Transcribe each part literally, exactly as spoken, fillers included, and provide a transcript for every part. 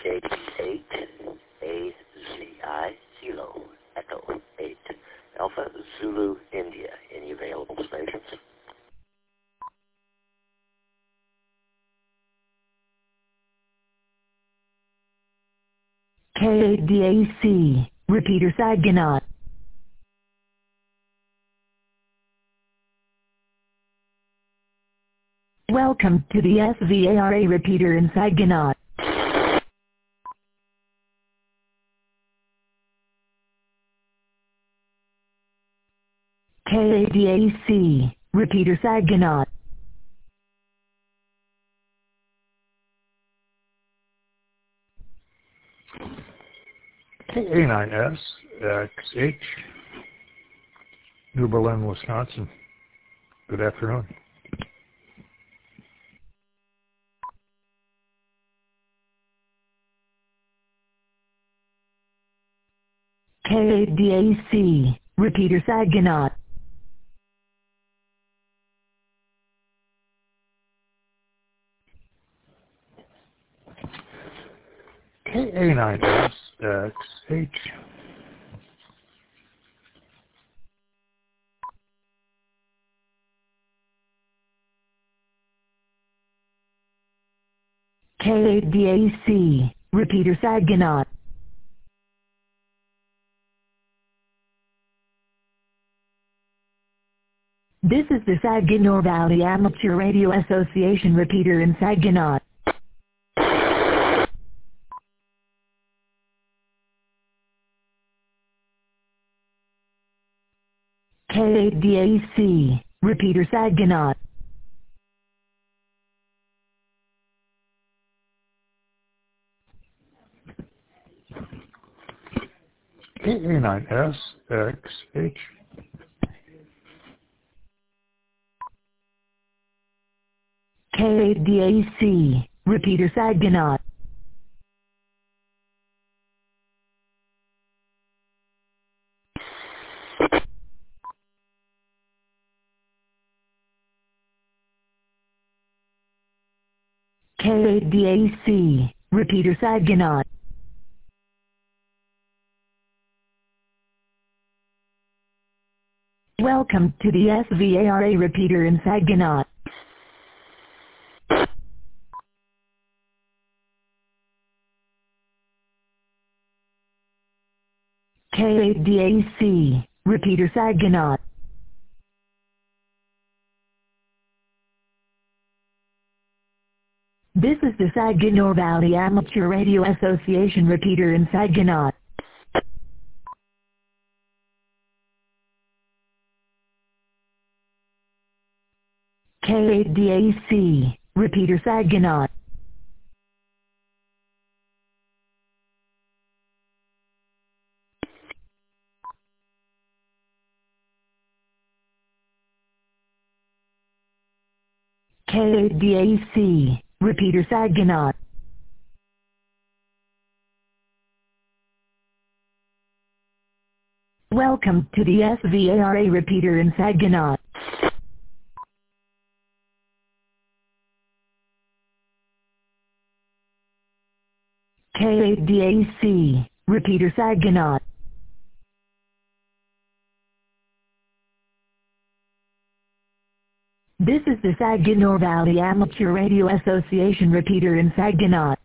eighty-eight A Z I Kilo Echo eight Alpha Zulu India. Any available stations? K eight D A C, repeater Saginaw. Welcome to the S V A R A repeater in Saginaw. K eight D A C, repeater Saginaw. K A nine S X H, New Berlin, Wisconsin. Good afternoon. K eight D A C, repeater Saginaw. K A nine S X H, K eight D A C, repeater Saginaw. This is the Saginaw Valley Amateur Radio Association repeater in Saginaw. K eight D A C, repeater Saginaw. K A nine S X H, K eight D A C, repeater Saginaw. K eight D A C, repeater Saginaw. Welcome to the S V A R A repeater in Saginaw. K eight D A C, repeater Saginaw. This is the Saginaw Valley Amateur Radio Association repeater in Saginaw. K eight D A C, repeater Saginaw. K eight D A C, repeater Saginaw. Welcome to the S V A R A repeater in Saginaw. K eight D A C, repeater Saginaw. This is the Saginaw Valley Amateur Radio Association repeater in Saginaw.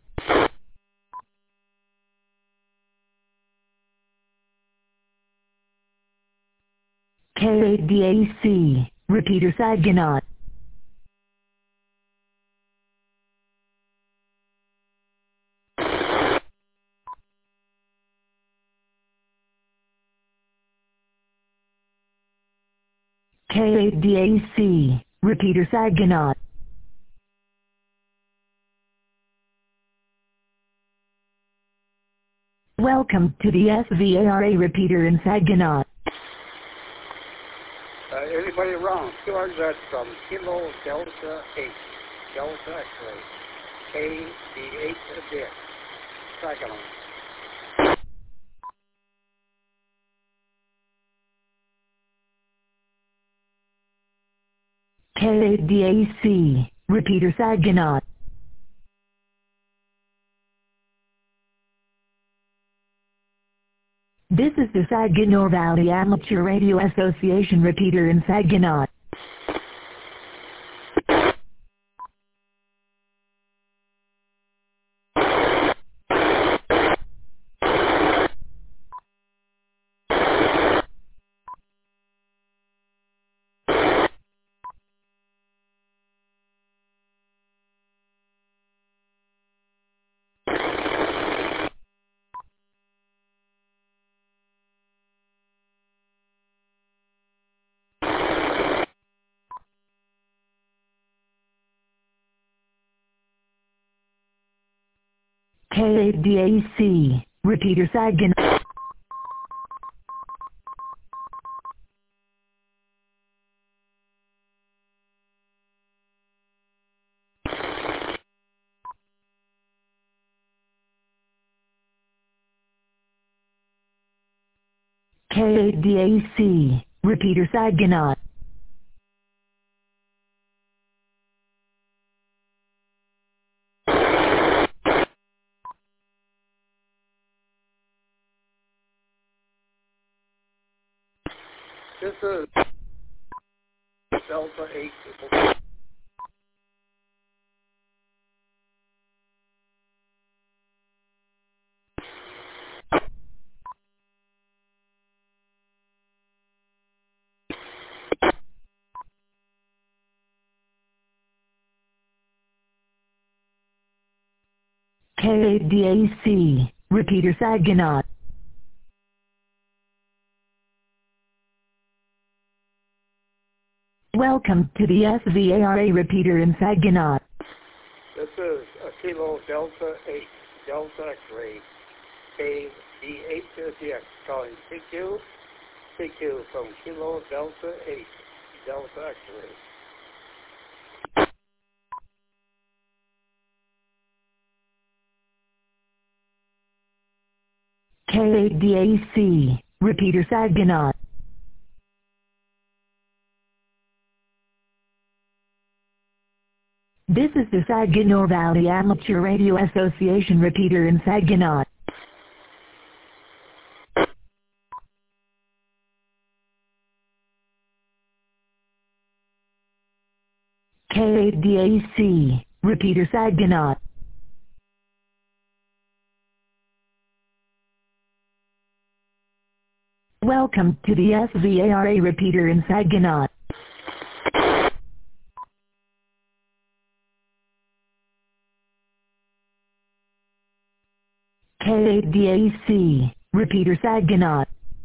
K eight D A C, repeater Saginaw. K eight D A C, repeater Saginaw. Welcome to the S V A R A repeater in Saginaw. Uh, anybody around? Q R Z from Kilo Delta eight, Delta X-ray, K D eight Dick, Saginaw. K eight D A C, repeater Saginaw. This is the Saginaw Valley Amateur Radio Association repeater in Saginaw. K A D A C, repeater Saginaw. K A D A C, repeater Saginaw. This is Delta eight. K A D A C, repeater Saginaw. Welcome to the S V A R A repeater in Saginaw. This is a Kilo Delta eight, Delta X-ray, K D eight D X, calling P Q, P Q from Kilo Delta eight, Delta X-ray. K A D A C, repeater Saginaw. This is the Saginaw Valley Amateur Radio Association repeater in Saginaw. K A D A C, repeater Saginaw. Welcome to the S V A R A repeater in Saginaw. K A D A C, repeater Saginaw.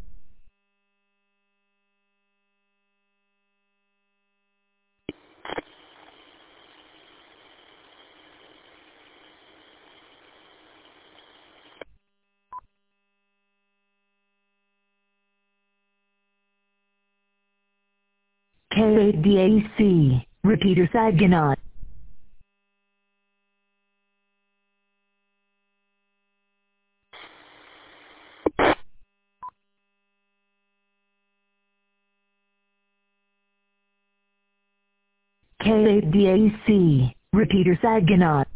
K A D A C, repeater Saginaw. K A D A C, repeater Saginaw.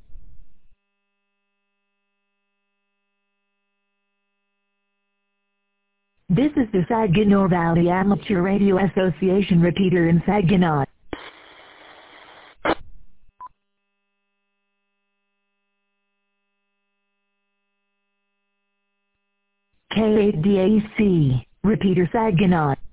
This is the Saginaw Valley Amateur Radio Association repeater in Saginaw. K A D A C, repeater Saginaw.